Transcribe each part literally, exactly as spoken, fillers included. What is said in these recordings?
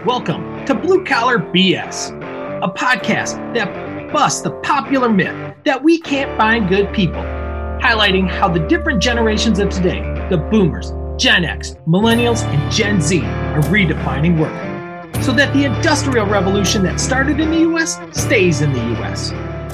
Welcome to Blue Collar B S, a podcast that busts the popular myth that we can't find good people, highlighting how the different generations of today, the boomers, Gen X, millennials, and Gen Z, are redefining work, so that the industrial revolution that started in the U S stays in the U S.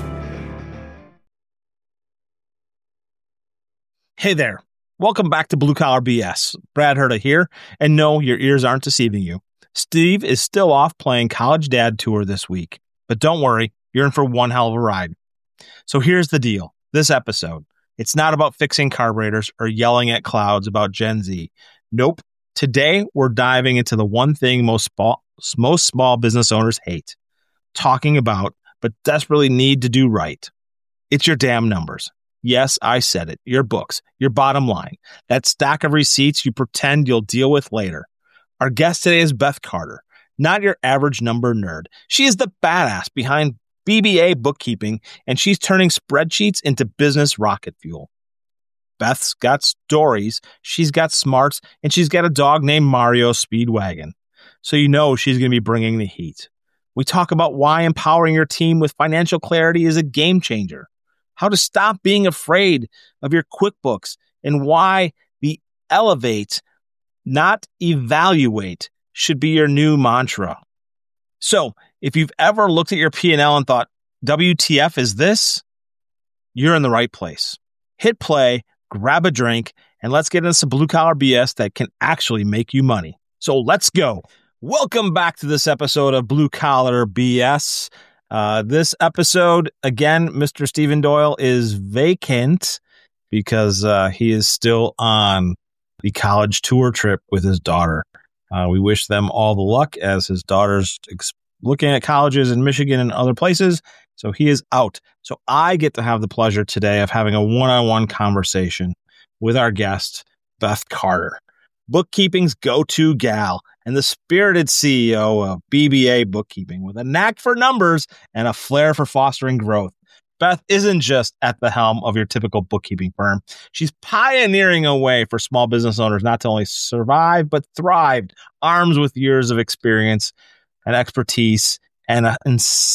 Hey there. Welcome back to Blue Collar B S. Brad Herta here, and no, your ears aren't deceiving you. Steve is still off playing College Dad Tour this week, but don't worry, you're in for one hell of a ride. So here's the deal. This episode, it's not about fixing carburetors or yelling at clouds about Gen Z. Nope. Today, we're diving into the one thing most small, most small business owners hate, talking about, but desperately need to do right. It's your damn numbers. Yes, I said it. Your books, your bottom line, that stack of receipts you pretend you'll deal with later. Our guest today is Beth Carter, not your average number nerd. She is the badass behind B B A Bookkeeping, and she's turning spreadsheets into business rocket fuel. Beth's got stories, she's got smarts, and she's got a dog named Mario Speedwagon. So you know she's going to be bringing the heat. We talk about why empowering your team with financial clarity is a game changer, how to stop being afraid of your QuickBooks, and why the elevate, not evaluate, should be your new mantra. So, if you've ever looked at your P and L and thought, W T F is this? You're in the right place. Hit play, grab a drink, and let's get into some blue collar B S that can actually make you money. So let's go. Welcome back to this episode of Blue Collar B S. Uh, this episode, again, Mister Stephen Doyle is vacant because uh, he is still on the college tour trip with his daughter. Uh, we wish them all the luck as his daughter's ex- looking at colleges in Michigan and other places. So he is out. So I get to have the pleasure today of having a one-on-one conversation with our guest, Beth Carter, bookkeeping's go-to gal and the spirited C E O of B B A Bookkeeping with a knack for numbers and a flair for fostering growth. Beth isn't just at the helm of your typical bookkeeping firm. She's pioneering a way for small business owners not to only survive, but thrived, armed with years of experience and expertise and an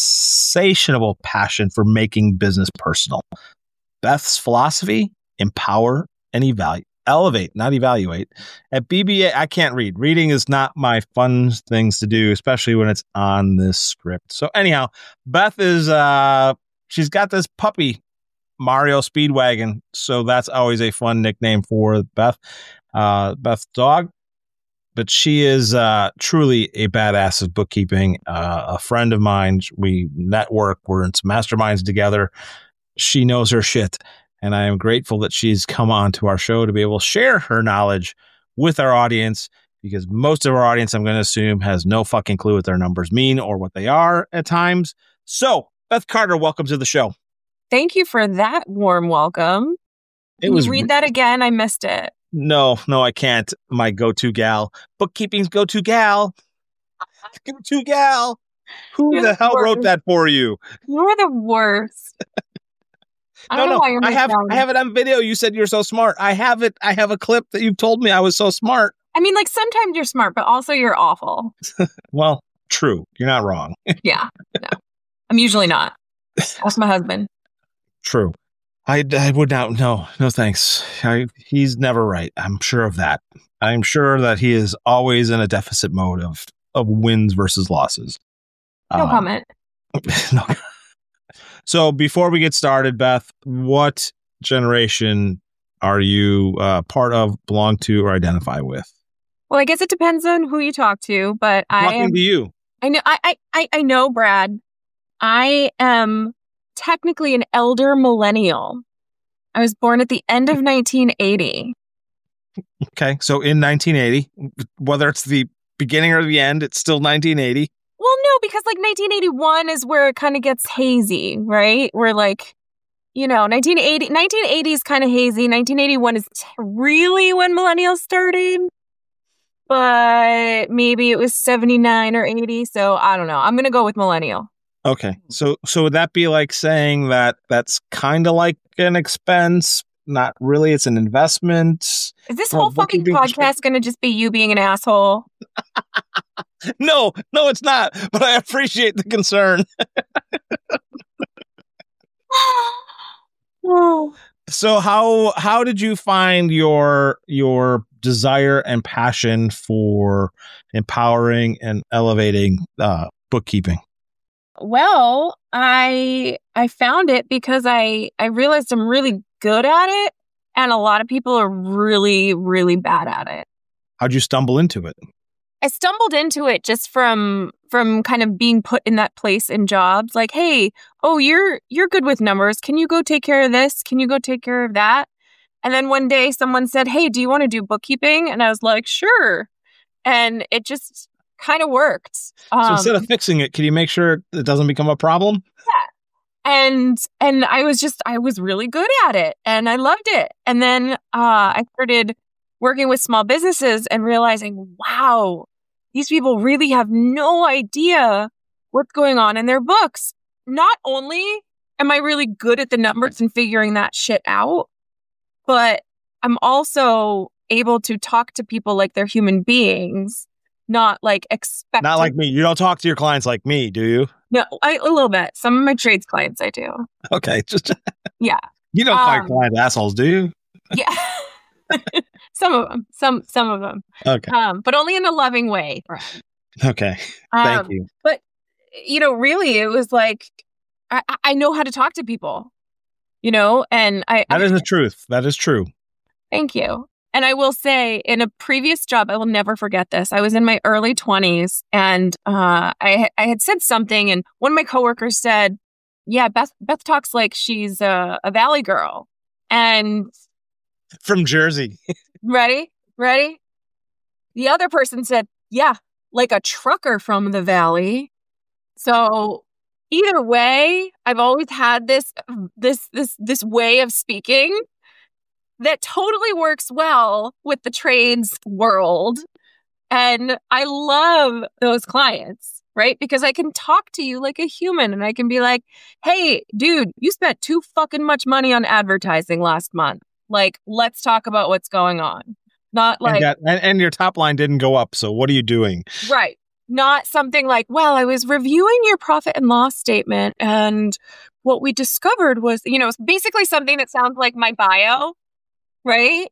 insatiable passion for making business personal. Beth's philosophy, empower and evaluate. Elevate, not evaluate. At B B A, I can't read. Reading is not my fun things to do, especially when it's on this script. So anyhow, Beth is... uh She's got this puppy, Mario Speedwagon, so that's always a fun nickname for Beth, uh, Beth's dog. But she is uh, truly a badass at bookkeeping, uh, a friend of mine. We network, we're in some masterminds together. She knows her shit, and I am grateful that she's come on to our show to be able to share her knowledge with our audience, because most of our audience, I'm going to assume, has no fucking clue what their numbers mean or what they are at times. So, Beth Carter, welcome to the show. Thank you for that warm welcome. It Can was you read that again? I missed it. No, no, I can't. My go-to gal. Bookkeeping's go-to gal. Go-to gal. Who You're the the hell worst. wrote that for you? You're the worst. I No, don't know no, why you're I have, making- I have it on video. You said you're so smart. I have it. I have a clip that you've told me I was so smart. I mean, like, sometimes you're smart, but also you're awful. Well, true. You're not wrong. Yeah, no. I'm usually not. Ask my husband. True. I, I would not. No, no, thanks. I, he's never right. I'm sure of that. I'm sure that he is always in a deficit mode of, of wins versus losses. No Um, comment. no. So before we get started, Beth, what generation are you uh, part of, belong to, or identify with? Well, I guess it depends on who you talk to, but I Talking am. to you. I know. I, I. I. I know, Brad. I am technically an elder millennial. I was born at the end of nineteen eighty. Okay, so in nineteen eighty, whether it's the beginning or the end, it's still nineteen eighty. Well, no, because like nineteen eighty-one is where it kind of gets hazy, right? We're like, you know, nineteen eighty, nineteen eighty is kind of hazy. nineteen eighty-one is t- really when millennials started. But maybe it was seventy-nine or eighty. So I don't know. I'm going to go with millennial. Okay, so so would that be like saying that that's kind of like an expense, not really. It's an investment. Is this whole fucking podcast going to just be you being an asshole? No, no, it's not. But I appreciate the concern. Oh. So how how did you find your your desire and passion for empowering and elevating uh, bookkeeping? Well, I I found it because I I realized I'm really good at it, and a lot of people are really really bad at it. How'd you stumble into it? I stumbled into it just from from kind of being put in that place in jobs. Like, hey, oh, you're you're good with numbers. Can you go take care of this? Can you go take care of that? And then one day someone said, hey, do you want to do bookkeeping? And I was like, sure. And it just kind of worked. Um, so instead of fixing it, can you make sure it doesn't become a problem? Yeah. And and I was just, I was really good at it. And I loved it. And then uh, I started working with small businesses and realizing, wow, these people really have no idea what's going on in their books. Not only am I really good at the numbers and figuring that shit out, but I'm also able to talk to people like they're human beings, not like expect. Not like me. You don't talk to your clients like me, do you? No, I, a little bit. Some of my trades clients I do. Okay. Just yeah. You don't call um, clients assholes, do you? Yeah. Some of them, some some of them, okay, um, but only in a loving way. Okay, thank um, you. But you know, really, it was like I, I know how to talk to people, you know, and I that I, is the truth. That is true. Thank you. And I will say, in a previous job, I will never forget this. I was in my early twenties, and uh, I I had said something, and one of my coworkers said, "Yeah, Beth Beth talks like she's a, a Valley girl," and from Jersey. Ready? Ready? The other person said, yeah, like a trucker from the Valley. So either way, I've always had this, this, this, this way of speaking that totally works well with the trades world. And I love those clients, right? Because I can talk to you like a human and I can be like, hey, dude, you spent too fucking much money on advertising last month. Like, let's talk about what's going on. Not like... And, that, and, and your top line didn't go up, so what are you doing? Right. Not something like, well, I was reviewing your profit and loss statement, and what we discovered was, you know, basically something that sounds like my bio, right?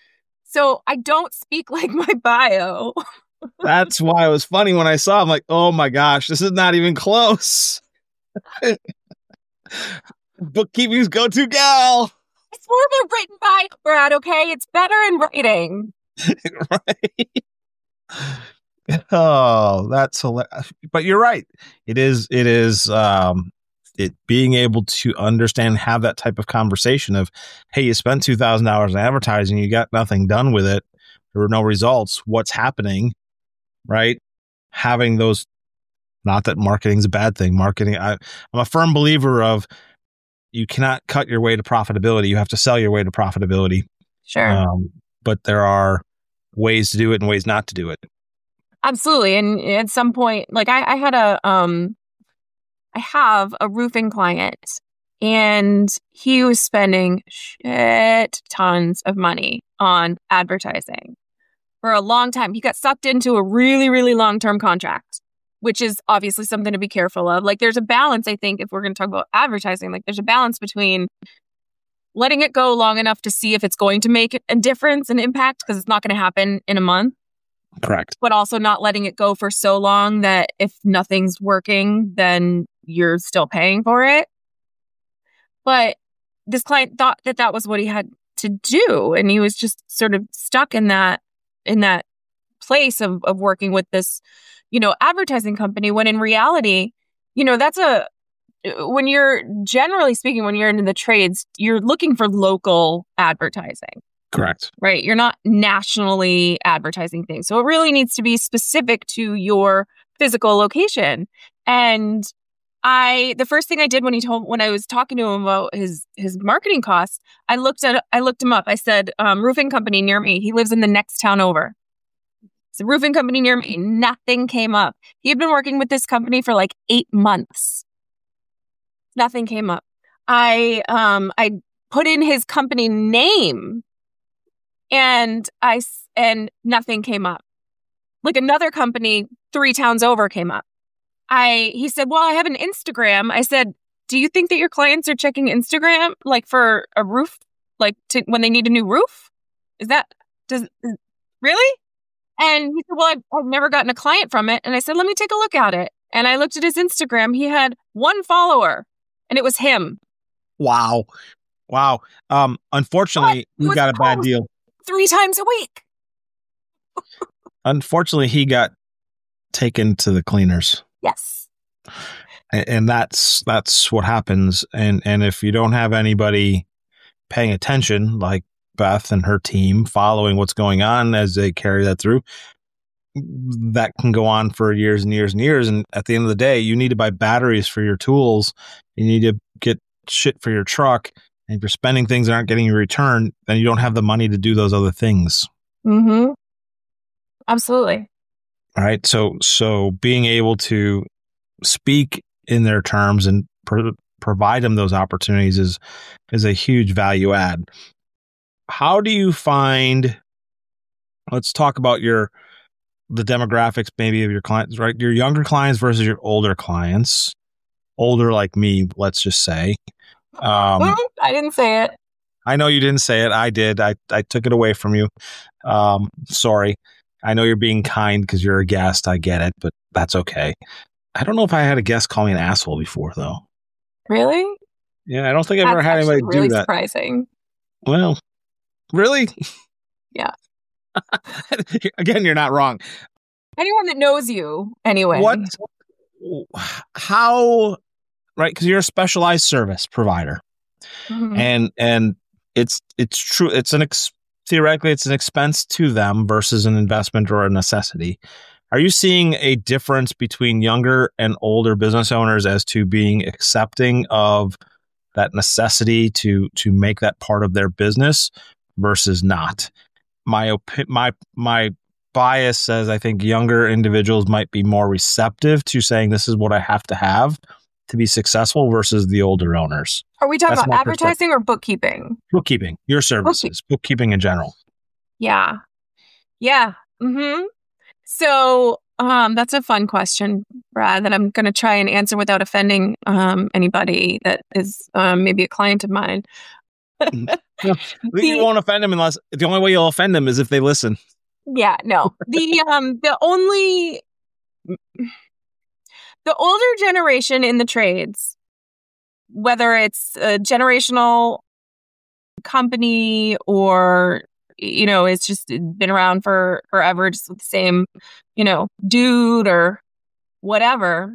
So I don't speak like my bio. That's why it was funny when I saw it. I'm like, oh my gosh, this is not even close. Bookkeeping's go-to gal. It's more written by Brad, okay? It's better in writing. Right. Oh, that's hilarious. But you're right. It is, it is, um, it being able to understand and have that type of conversation of, hey, you spent two thousand dollars in advertising, you got nothing done with it. There were no results. What's happening? Right. Having those, not that marketing is a bad thing. Marketing, I, I'm a firm believer of, you cannot cut your way to profitability. You have to sell your way to profitability. Sure. Um, but there are ways to do it and ways not to do it. Absolutely. And at some point, like I, I had a, um, I have a roofing client, and he was spending shit tons of money on advertising for a long time. He got sucked into a really, really long-term contract, which is obviously something to be careful of. Like, there's a balance, I think, if we're going to talk about advertising, like there's a balance between letting it go long enough to see if it's going to make a difference and impact, because it's not going to happen in a month. Correct. But also not letting it go for so long that if nothing's working, then you're still paying for it. But this client thought that that was what he had to do. And he was just sort of stuck in that, in that place of, of working with this, you know, advertising company, when in reality, you know, that's a, when you're generally speaking, when you're into the trades, you're looking for local advertising. Correct. Right. You're not nationally advertising things. So it really needs to be specific to your physical location. And I, the first thing I did when he told, when I was talking to him about his, his marketing costs, I looked at, I looked him up. I said, um, roofing company near me. He lives in the next town over. It's a roofing company near me. Nothing came up. He had been working with this company for like eight months. Nothing came up. I, um, I put in his company name, and I and nothing came up. Like another company three towns over came up. I he said, "Well, I have an Instagram." I said, "Do you think that your clients are checking Instagram like for a roof, like to, when they need a new roof? Is that does really?" And he said, "Well, I've, I've never gotten a client from it." And I said, "Let me take a look at it." And I looked at his Instagram. He had one follower, and it was him. Wow. Wow. Um, unfortunately, we got a bad deal. Three times a week. Unfortunately, he got taken to the cleaners. Yes. And, and that's that's what happens. And and if you don't have anybody paying attention, like Beth and her team, following what's going on as they carry that through, that can go on for years and years and years. And at the end of the day, you need to buy batteries for your tools. You need to get shit for your truck. And if you're spending things that aren't getting you a return, then you don't have the money to do those other things. Mm-hmm. Absolutely. All right. So, so being able to speak in their terms and pro- provide them those opportunities is, is a huge value add. How do you find, let's talk about your, the demographics maybe of your clients, right? Your younger clients versus your older clients, older like me, let's just say. Um, I didn't say it. I know you didn't say it. I did. I, I took it away from you. Um, sorry. I know you're being kind because you're a guest. I get it, but that's okay. I don't know if I had a guest call me an asshole before, though. Really? Yeah, I don't think I've That's ever had anybody really do that. Surprising. Well, really? Yeah. Again, you're not wrong. Anyone that knows you, anyway. What? How? Right, because you're a specialized service provider, Mm-hmm. and and it's it's true. It's an ex- theoretically it's an expense to them versus an investment or a necessity. Are you seeing a difference between younger and older business owners as to being accepting of that necessity to to make that part of their business versus not? My opi- my my bias says I think younger individuals might be more receptive to saying this is what I have to have to be successful versus the older owners. Are we talking That's about advertising or bookkeeping? Bookkeeping, your services, bookkeeping, bookkeeping in general. Yeah. Yeah. Mm-hmm. So um, that's a fun question, Brad, that I'm going to try and answer without offending um, anybody that is um, maybe a client of mine. No, you won't offend them unless the only way you'll offend them is if they listen. Yeah, no. The um the only the older generation in the trades, whether it's a generational company or, you know, it's just been around for forever, just with the same, you know, dude or whatever,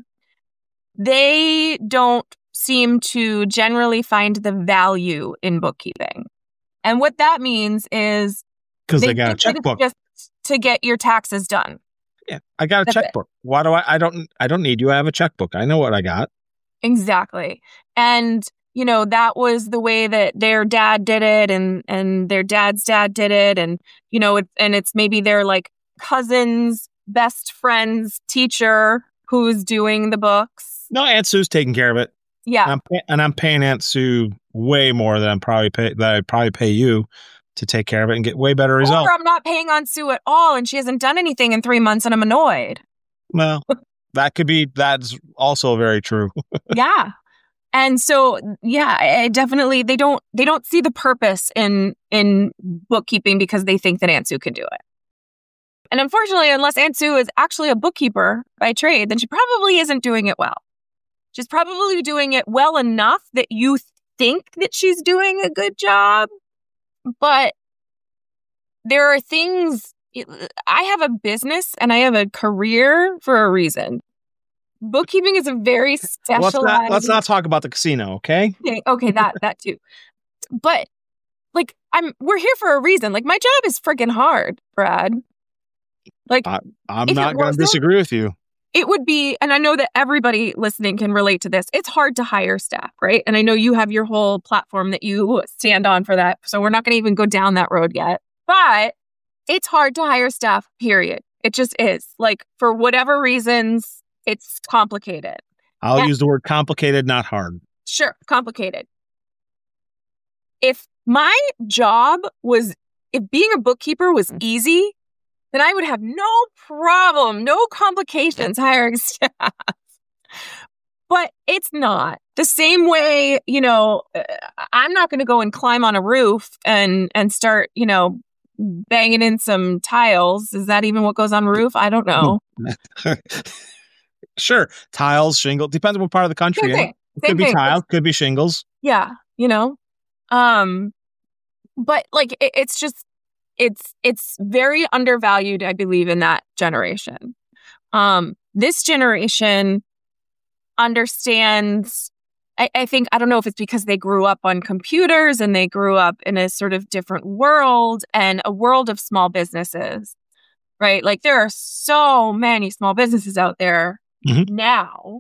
they don't seem to generally find the value in bookkeeping. And what that means is because they, they got a checkbook just to get your taxes done. Yeah, I got a That's checkbook. It. Why do I? I don't. I don't need you. I have a checkbook. I know what I got. Exactly, and you know that was the way that their dad did it, and and their dad's dad did it, and you know, it, and it's maybe their like cousin's best friend's teacher who's doing the books. No, Aunt Sue's taking care of it. Yeah, and I'm, pay- and I'm paying Aunt Sue way more than I'm probably pay that I probably pay you to take care of it and get way better results. Or I'm not paying Aunt Sue at all, and she hasn't done anything in three months, and I'm annoyed. Well, that could be. That's also very true. Yeah, and so yeah, I definitely they don't they don't see the purpose in in bookkeeping because they think that Aunt Sue can do it. And unfortunately, unless Aunt Sue is actually a bookkeeper by trade, then she probably isn't doing it well. She's probably doing it well enough that you think that she's doing a good job. But there are things, I have a business and I have a career for a reason. Bookkeeping is a very specialized... Let's not, let's not talk about the casino, okay? Okay, okay that, that too. But, like, I'm we're here for a reason. Like, my job is freaking hard, Brad. Like, I, I'm not going to disagree with you. It would be, and I know that everybody listening can relate to this, it's hard to hire staff, right? And I know you have your whole platform that you stand on for that. So we're not going to even go down that road yet. But it's hard to hire staff, period. It just is. Like, for whatever reasons, it's complicated. I'll and, use the word complicated, not hard. Sure, complicated. if my job was, if being a bookkeeper was easy, then I would have no problem, no complications hiring staff. But it's not. The same way, you know, I'm not going to go and climb on a roof and and start, you know, banging in some tiles. Is that even what goes on a roof? I don't know. Sure. Tiles, shingle. Depends on what part of the country. Same thing. It Same could be thing. tiles, could be shingles. Yeah, you know. Um, but like it, it's just it's it's very undervalued, I believe, in that generation. Um, this generation understands, I, I think, I don't know if it's because they grew up on computers and they grew up in a sort of different world and a world of small businesses, right? Like there are so many small businesses out there mm-hmm. now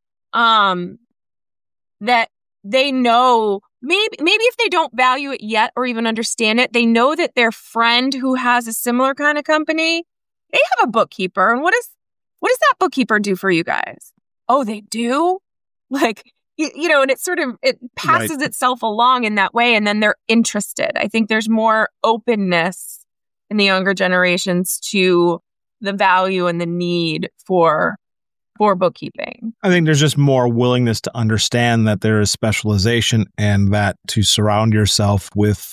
um, that they know, maybe, maybe if they don't value it yet or even understand it, they know that their friend who has a similar kind of company, they have a bookkeeper. And what is, what does that bookkeeper do for you guys? Oh, they do? Like, you, you know, and it sort of, it passes right. itself along in that way. And then they're interested. I think there's more openness in the younger generations to the value and the need for, for bookkeeping. I think there's just more willingness to understand that there is specialization and that to surround yourself with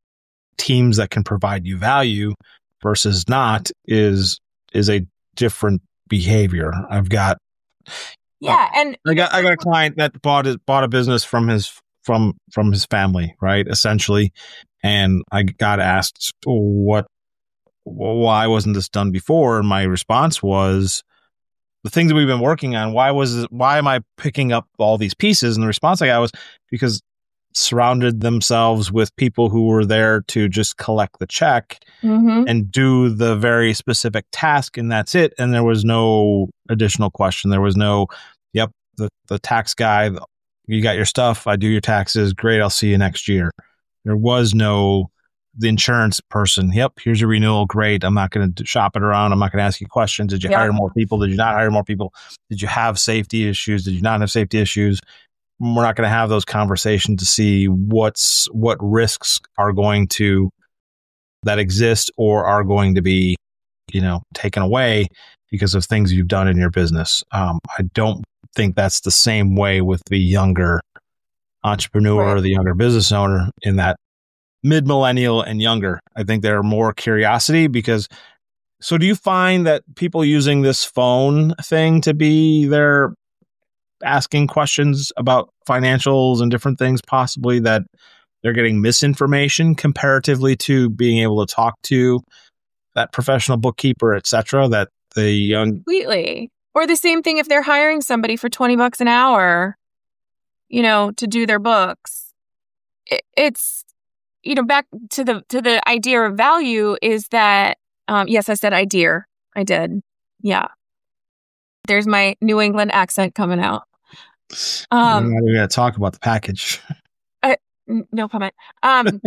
teams that can provide you value versus not is, is a different behavior. I've got Yeah, and I got I got a client that bought his, bought a business from his from from his family, right? Essentially, and I got asked, "What? Why wasn't this done before?" And my response was, "The things that we've been working on. Why was why am I picking up all these pieces?" And the response I got was because surrounded themselves with people who were there to just collect the check mm-hmm. and do the very specific task, and that's it. And there was no additional question. There was no, yep, the, the tax guy, you got your stuff, I do your taxes, great, I'll see you next year. There was no, the insurance person, yep, here's your renewal, great, I'm not going to shop it around, I'm not going to ask you questions. Did you yeah. hire more people? Did you not hire more people? Did you have safety issues? Did you not have safety issues? We're not going to have those conversations to see what's what risks are going to that exist or are going to be, you know, taken away because of things you've done in your business. Um, I don't think that's the same way with the younger entrepreneur right. or the younger business owner in that mid-millennial and younger. I think they're more curiosity because. So, do you find that people using this phone thing to be their asking questions about financials and different things, possibly that they're getting misinformation comparatively to being able to talk to that professional bookkeeper, et cetera, that the young... Completely. Or the same thing if they're hiring somebody for twenty bucks an hour, you know, to do their books. It, it's, you know, back to the, to the idea of value is that, um, yes, I said idea. I did. Yeah. There's my New England accent coming out. Um, we're going to talk about the package. Uh, no comment. Um,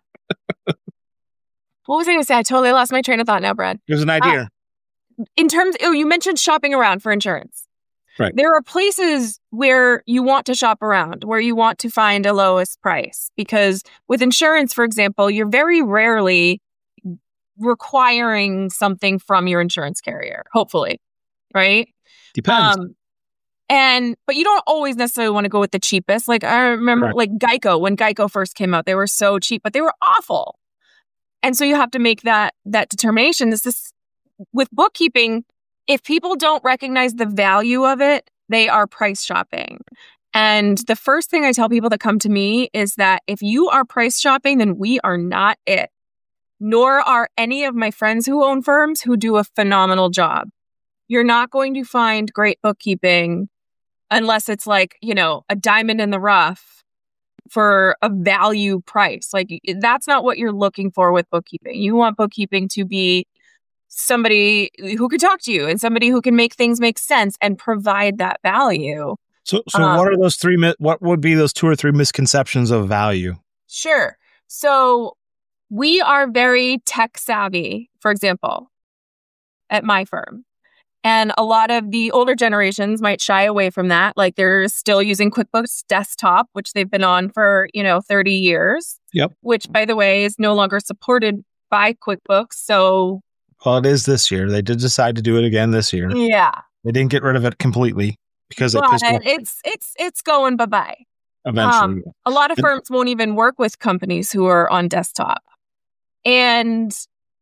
what was I going to say? I totally lost my train of thought now, Brad. There's an idea. Uh, in terms, oh, you mentioned shopping around for insurance. Right. There are places where you want to shop around, where you want to find a lowest price. Because with insurance, for example, you're very rarely requiring something from your insurance carrier, hopefully. Right? Depends. Um, and, but you don't always necessarily want to go with the cheapest. Like I remember Correct. like Geico, when Geico first came out, they were so cheap, but they were awful. And so you have to make that, that determination. This is with bookkeeping. If people don't recognize the value of it, they are price shopping. And the first thing I tell people that come to me is that if you are price shopping, then we are not it. Nor are any of my friends who own firms who do a phenomenal job. You're not going to find great bookkeeping unless it's like, you know, a diamond in the rough for a value price. Like that's not what you're looking for with bookkeeping. You want bookkeeping to be somebody who can talk to you and somebody who can make things make sense and provide that value. So, so um, what are those three, what would be those two or three misconceptions of value? Sure. So we are very tech savvy, for example, at my firm. And a lot of the older generations might shy away from that. Like they're still using QuickBooks Desktop, which they've been on for, you know, thirty years. Yep. Which, by the way, is no longer supported by QuickBooks. So, well, it is this year. They did decide to do it again this year. Yeah. They didn't get rid of it completely because but they pissed off. it's it's it's going bye-bye. Eventually. Um, a lot of firms won't even work with companies who are on desktop. And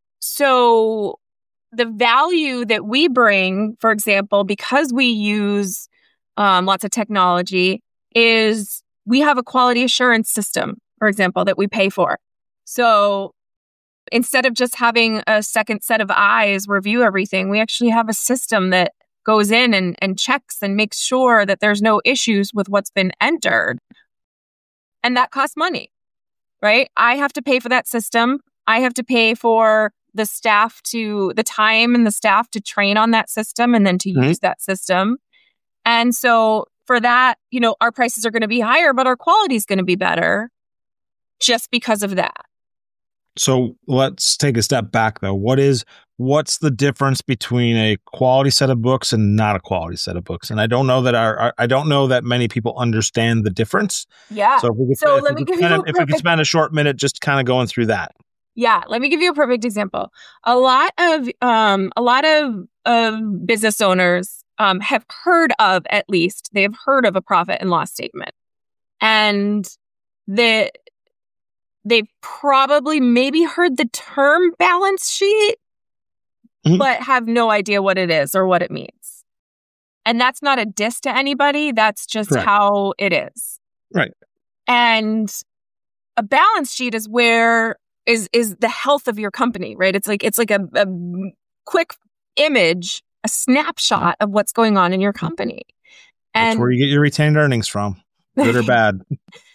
so the value that we bring, for example, because we use um, lots of technology, is we have a quality assurance system, for example, that we pay for. So instead of just having a second set of eyes review everything, we actually have a system that goes in and, and checks and makes sure that there's no issues with what's been entered. And that costs money, right? I have to pay for that system. I have to pay for the staff to, the time and the staff to train on that system and then to mm-hmm. use that system. And so for that, you know, our prices are going to be higher, but our quality is going to be better just because of that. So let's take a step back though. What is, what's the difference between a quality set of books and not a quality set of books? And I don't know that our, our I don't know that many people understand the difference. Yeah. So if we could, so if let we me could give spend, you a if we could spend a short minute just kind of going through that. Yeah, let me give you a perfect example. A lot of um, a lot of, of business owners um, have heard of, at least, they have heard of a profit and loss statement. And the, they've probably maybe heard the term balance sheet, mm-hmm. but have no idea what it is or what it means. And that's not a diss to anybody. That's just Correct. How it is. Right. And a balance sheet is where is is the health of your company, right? It's like it's like a, a quick image, a snapshot of what's going on in your company. And that's where you get your retained earnings from, good or bad.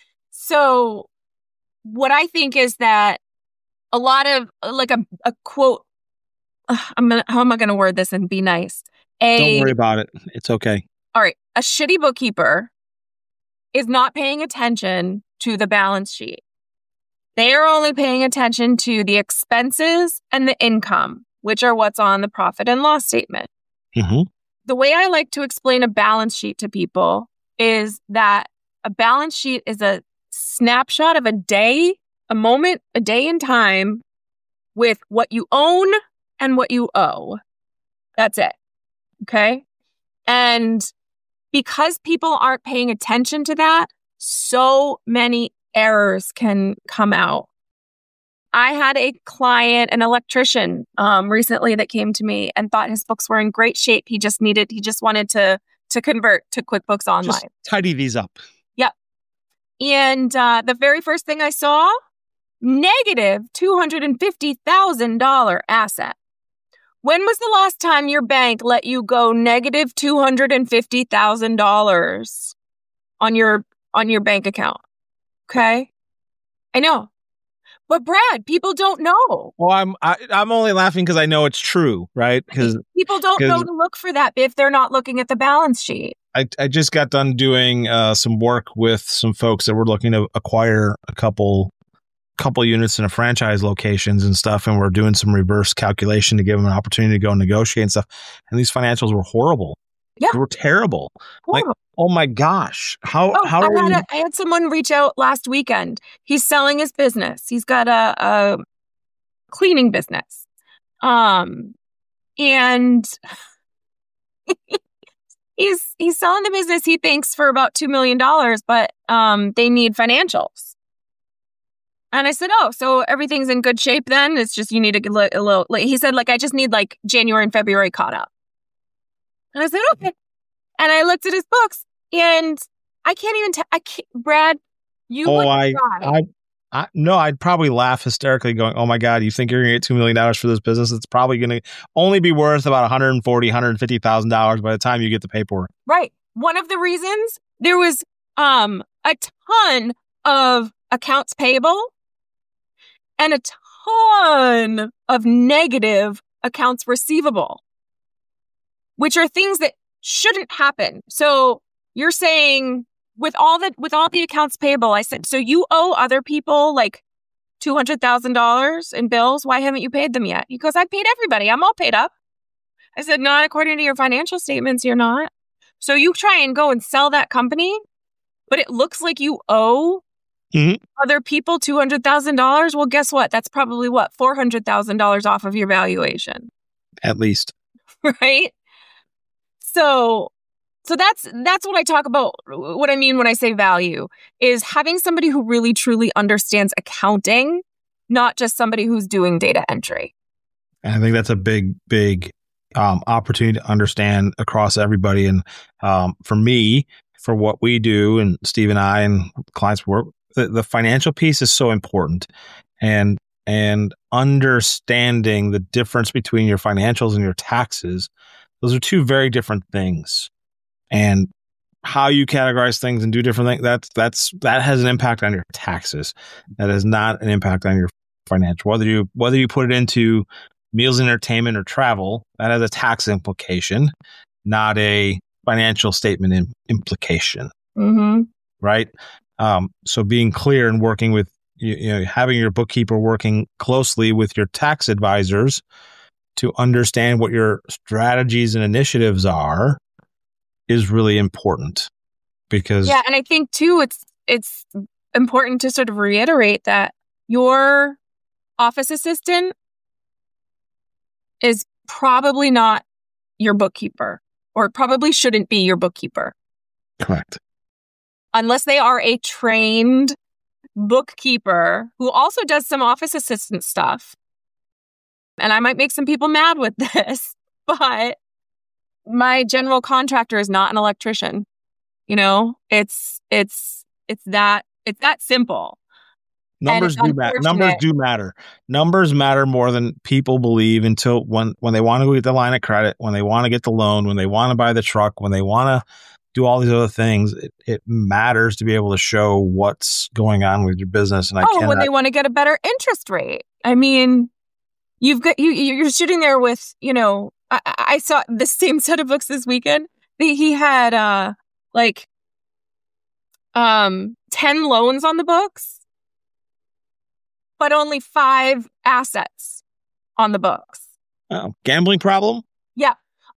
So what I think is that a lot of like a, a quote, uh, I'm gonna, how am I going to word this and be nice? A, Don't worry about it. It's okay. All right. A shitty bookkeeper is not paying attention to the balance sheet. They are only paying attention to the expenses and the income, which are what's on the profit and loss statement. Mm-hmm. The way I like to explain a balance sheet to people is that a balance sheet is a snapshot of a day, a moment, a day in time with what you own and what you owe. That's it. Okay? And because people aren't paying attention to that, so many errors can come out. I had a client, an electrician, um, recently that came to me and thought his books were in great shape. He just needed, he just wanted to to convert to QuickBooks Online. Just tidy these up. Yep. And uh, the very first thing I saw, negative two hundred fifty thousand dollars asset. When was the last time your bank let you go negative two hundred fifty thousand dollars on your on your bank account? Okay. I know. But Brad, people don't know. Well, I'm I, I'm only laughing because I know it's true, right? Because people don't know to look for that if they're not looking at the balance sheet. I, I just got done doing uh, some work with some folks that were looking to acquire a couple couple units in a franchise locations and stuff, and we're doing some reverse calculation to give them an opportunity to go and negotiate and stuff. And these financials were horrible. Yeah, they were terrible. Horrible. Like, oh my gosh, how oh, how I are had, you? a, I had someone reach out last weekend. He's selling his business. He's got a, a cleaning business, um, and he's he's selling the business. He thinks for about two million dollars, but um, they need financials. And I said, oh, so everything's in good shape then? It's just you need a, a little. Like, he said, like I just need like January and February caught up. And I said, okay. And I looked at his books, and I can't even tell. I can't, Brad, you oh, would I, cry. I, I, no, I'd probably laugh hysterically, going, "Oh my God, you think you're going to get two million dollars for this business? It's probably going to only be worth about one hundred forty, one hundred fifty thousand dollars by the time you get the paperwork." Right. One of the reasons there was um a ton of accounts payable and a ton of negative accounts receivable, which are things that shouldn't happen. So you're saying with all the with all the accounts payable, I said, so you owe other people like two hundred thousand dollars in bills. Why haven't you paid them yet? He goes, I paid everybody. I'm all paid up. I said, not according to your financial statements, you're not. So you try and go and sell that company, but it looks like you owe mm-hmm. other people two hundred thousand dollars. Well, guess what? That's probably what, four hundred thousand dollars off of your valuation. At least. Right? So, so that's, that's what I talk about. What I mean when I say value is having somebody who really, truly understands accounting, not just somebody who's doing data entry. And I think that's a big, big um, opportunity to understand across everybody. And um, for me, for what we do, and Steve and I and clients work, the, the financial piece is so important. And and understanding the difference between your financials and your taxes, those are two very different things. And how you categorize things and do different things, that's that's that has an impact on your taxes. That has not an impact on your financial. Whether you whether you put it into meals, entertainment, or travel, that has a tax implication, not a financial statement in, implication. Mm-hmm. Right? Um, so being clear and working with, you, you know, having your bookkeeper working closely with your tax advisors to understand what your strategies and initiatives are is really important. Because yeah, and I think too, it's it's important to sort of reiterate that your office assistant is probably not your bookkeeper, or probably shouldn't be your bookkeeper. Correct. Unless they are a trained bookkeeper who also does some office assistant stuff. And I might make some people mad with this, but my general contractor is not an electrician. You know, it's it's it's that it's that simple. Numbers do matter. Numbers do matter. Numbers matter more than people believe until when, when they want to get the line of credit, when they want to get the loan, when they want to buy the truck, when they want to do all these other things. It, it matters to be able to show what's going on with your business. And I oh, cannot... when they want to get a better interest rate. I mean, you've got you. You're sitting there with, you know. I, I saw the same set of books this weekend. He had uh like um ten loans on the books, but only five assets on the books. Oh, gambling problem? Yeah.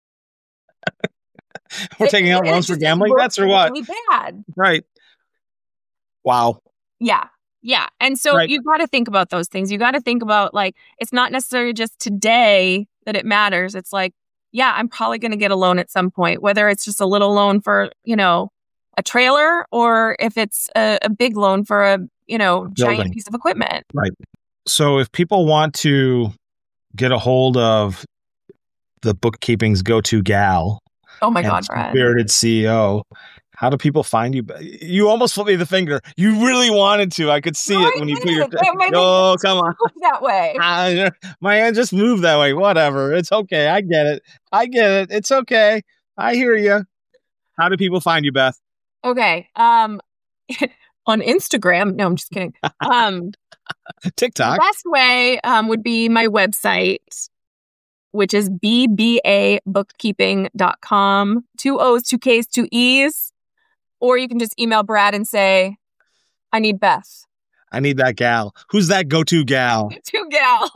We're it, taking out loans for gambling? That's or what? Really bad. Right. Wow. Yeah. Yeah. And so right. you got to think about those things. You got to think about, like, it's not necessarily just today that it matters. It's like, yeah, I'm probably going to get a loan at some point, whether it's just a little loan for, you know, a trailer, or if it's a, a big loan for a, you know, Building. giant piece of equipment. Right. So if people want to get a hold of the bookkeeping's go-to gal, oh my God, Brad, spirited C E O, how do people find you? You almost flipped me the finger. You really wanted to. I could see no, it I when did. you put your. My oh, come on. That way. I, my hand just moved that way. Whatever. It's okay. I get it. I get it. It's okay. I hear you. How do people find you, Beth? Okay. Um, on Instagram. No, I'm just kidding. Um, TikTok. The best way um would be my website, which is b b a bookkeeping dot com. Two O's, two K's, two E's. Or you can just email Brad and say, I need Beth. I need that gal. Who's that go-to gal? Go-to gal.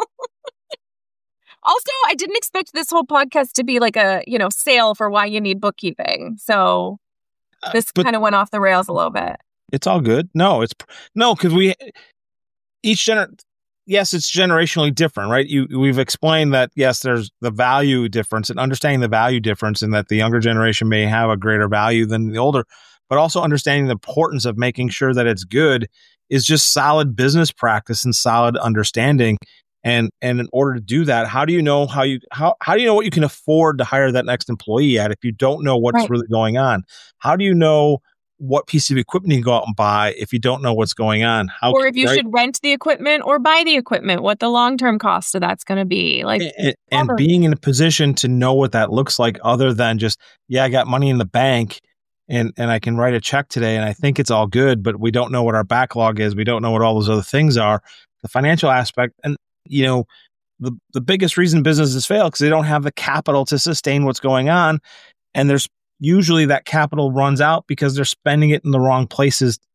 Also, I didn't expect this whole podcast to be like a, you know, sale for why you need bookkeeping. So this uh, kind of went off the rails a little bit. It's all good. No, it's no, because we each gener. Yes, it's generationally different, right? You we've explained that yes, there's the value difference and understanding the value difference, and that the younger generation may have a greater value than the older, but also understanding the importance of making sure that it's good is just solid business practice and solid understanding. And and in order to do that, how do you know how you how how do you know what you can afford to hire that next employee at if you don't know what's right. really going on? How do you know what piece of equipment you can go out and buy if you don't know what's going on? How, or if you right? should rent the equipment or buy the equipment, what the long-term cost of that's going to be. Like, and, and being in a position to know what that looks like, other than just, yeah, I got money in the bank and, and I can write a check today and I think it's all good, but we don't know what our backlog is. We don't know what all those other things are. The financial aspect, and you know, the, the biggest reason businesses fail because they don't have the capital to sustain what's going on. And there's usually that capital runs out because they're spending it in the wrong places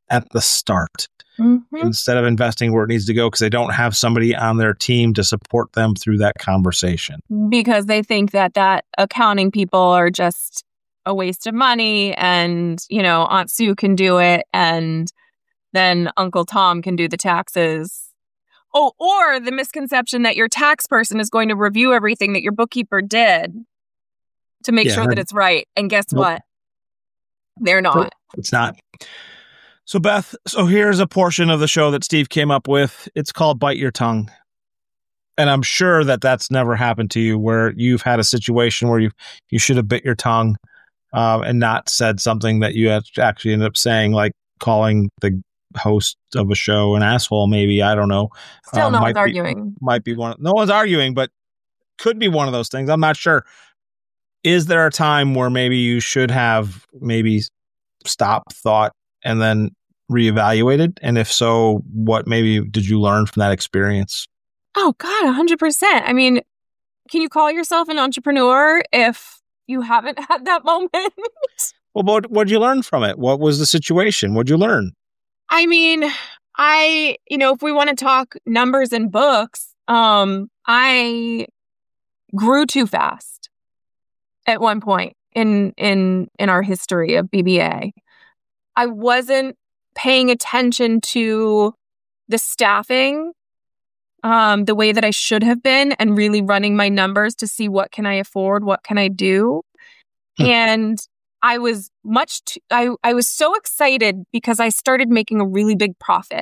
at the start Mm-hmm. instead of investing where it needs to go because they don't have somebody on their team to support them through that conversation. Because they think that that accounting people are just a waste of money and, you know, Aunt Sue can do it and then Uncle Tom can do the taxes. Oh, or the misconception that your tax person is going to review everything that your bookkeeper did to make Yeah, sure that it's right. And guess Nope. what? They're not. Nope. It's not. So Beth, so here's a portion of the show that Steve came up with. It's called Bite Your Tongue. And I'm sure that that's never happened to you where you've had a situation where you you should have bit your tongue uh, and not said something that you actually ended up saying, like calling the host of a show an asshole, maybe. I don't know. Still Uh, no might one's be- arguing. Might be one. No one's arguing, but could be one of those things. I'm not sure. Is there a time where maybe you should have maybe stopped, thought, and then reevaluated? And if so, what maybe did you learn from that experience? Oh, God, one hundred percent. I mean, can you call yourself an entrepreneur if you haven't had that moment? Well, what what'd you learn from it? What was the situation? What'd you learn? I mean, I, you know, if we want to talk numbers and books, um, I grew too fast at one point in in in our history of B B A. I wasn't paying attention to the staffing um, the way that I should have been and really running my numbers to see what can I afford, what can I do. Hmm. And I was much, too, I, I was so excited because I started making a really big profit.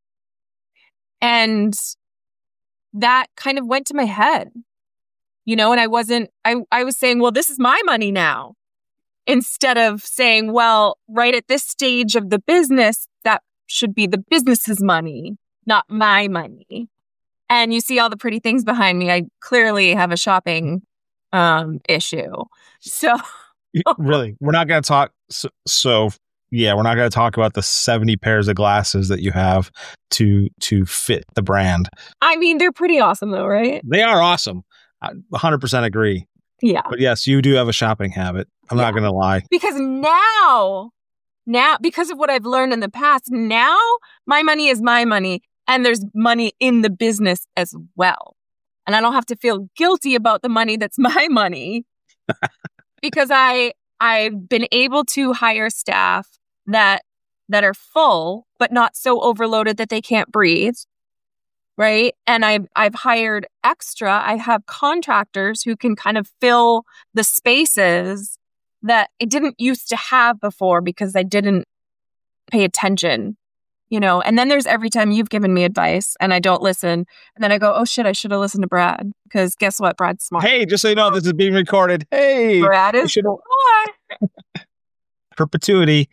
And that kind of went to my head, you know, and I wasn't, I, I was saying, well, this is my money now. Instead of saying, well, right at this stage of the business, that should be the business's money, not my money. And you see all the pretty things behind me. I clearly have a shopping um, issue. So Really, we're not going to talk. So, so yeah, we're not going to talk about the seventy pairs of glasses that you have to to fit the brand. I mean, they're pretty awesome though, right? They are awesome. I one hundred percent agree. Yeah. But yes, you do have a shopping habit. I'm Yeah. not going to lie. Because now, now, because of what I've learned in the past, now my money is my money and there's money in the business as well. And I don't have to feel guilty about the money that's my money because I, I've been able to hire staff that, that are full, but not so overloaded that they can't breathe. Right. And I've, I've hired extra. I have contractors who can kind of fill the spaces that I didn't used to have before because I didn't pay attention, you know. And then there's every time you've given me advice and I don't listen. And then I go, oh, shit, I should have listened to Brad because guess what? Brad's smart. Hey, just so you know, this is being recorded. Hey, Brad you is should- smart. perpetuity.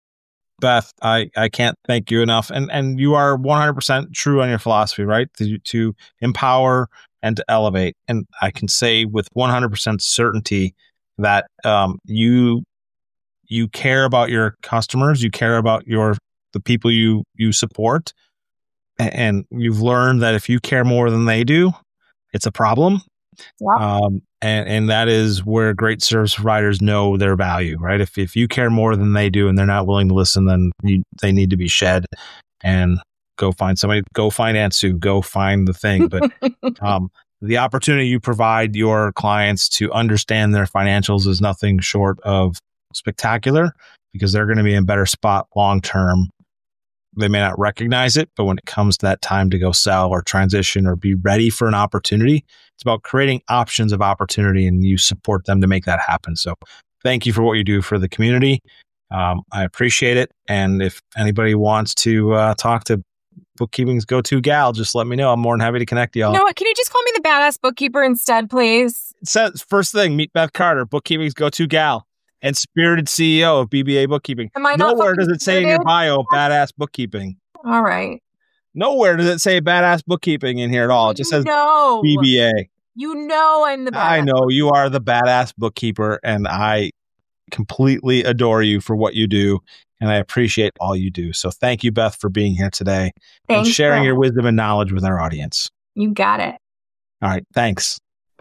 Beth, I, I can't thank you enough. And and you are one hundred percent true on your philosophy, right? To, to empower and to elevate. And I can say with one hundred percent certainty that um, you you care about your customers, you care about your the people you you support, and, and you've learned that if you care more than they do, it's a problem. Yeah. Um, and, and that is where great service providers know their value, right? If if you care more than they do and they're not willing to listen, then you, they need to be shed and go find somebody, go find Aunt Sue, go find the thing. But um, the opportunity you provide your clients to understand their financials is nothing short of spectacular because they're going to be in a better spot long term. They may not recognize it, but when it comes to that time to go sell or transition or be ready for an opportunity, it's about creating options of opportunity and you support them to make that happen. So thank you for what you do for the community. Um, I appreciate it. And if anybody wants to uh, talk to Bookkeeping's go-to gal, just let me know. I'm more than happy to connect y'all. You know what? Can you just call me the badass bookkeeper instead, please? It says, first thing, meet Beth Carter, Bookkeeping's go-to gal and spirited C E O of B B A Bookkeeping. Am I not Nowhere fucking does it say in your spirited? bio, badass bookkeeping. All right. Nowhere does it say badass bookkeeping in here at all. It just says no. B B A. You know I'm the badass. I know you are the badass bookkeeper, and I completely adore you for what you do, and I appreciate all you do. So thank you, Beth, for being here today Thanks, and sharing Brad. your wisdom and knowledge with our audience. You got it. All right, thanks.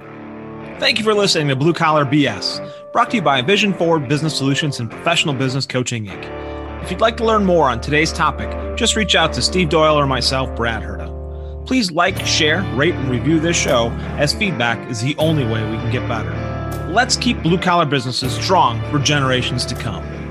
Thank you for listening to Blue Collar B S, brought to you by Vision Forward Business Solutions and Professional Business Coaching, Incorporated. If you'd like to learn more on today's topic, just reach out to Steve Doyle or myself, Brad Herta. Please like, share, rate, and review this show, as feedback is the only way we can get better. Let's keep blue-collar businesses strong for generations to come.